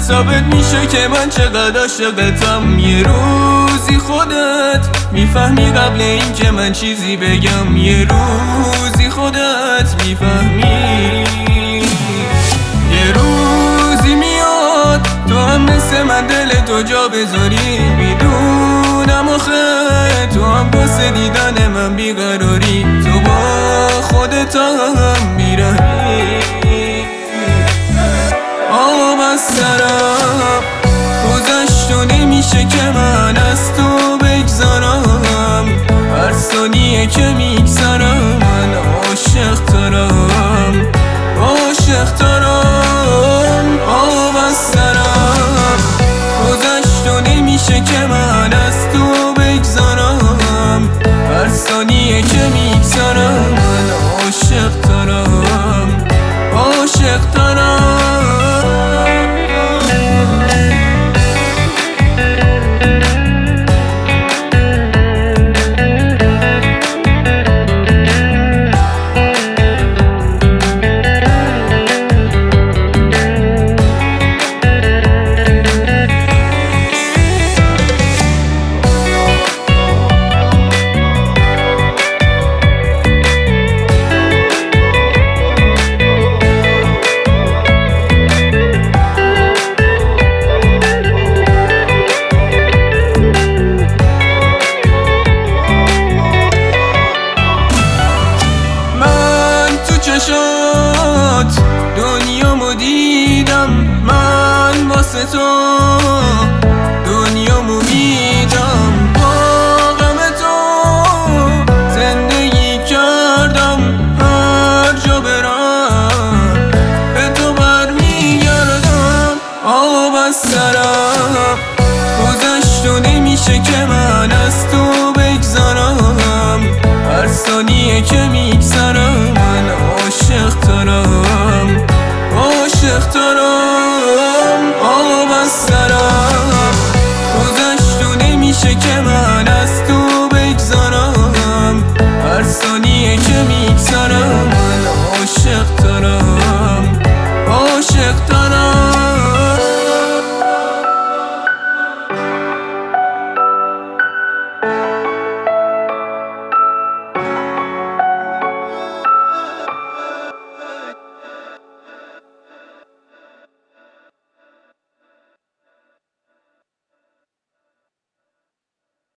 ثابت میشه که من چقدر عاشقتم. یه روزی خودت میفهمی قبل این که من چیزی بگم. یه روزی خودت میفهمی. یه روزی میاد تو هم مثل من دل تو جا بذاری. میدونم آخه تو هم واسه دیدن من بیقراری. تو با خودت هم میرهی. آب از سرم گذشت و نمیشه که من از تو بگذارم. هر ثانیه که میگذرم من عاشق ترم، عاشق ترم. آب از سرم گذشت و نمیشه که من از تو بگذارم. هر ثانیه که میگذرم من عاشق ترم، عاشق ترم. چشات دنیامو دیدم، من واسه تو دنیامو میدم. با غم تو زندگی کردم، هر جا برم به تو برمیگردم. آب از سرم گذشت و نمیشه که من از تو بگذارم. هر ثانیه که میگذرم من عاشق ترم.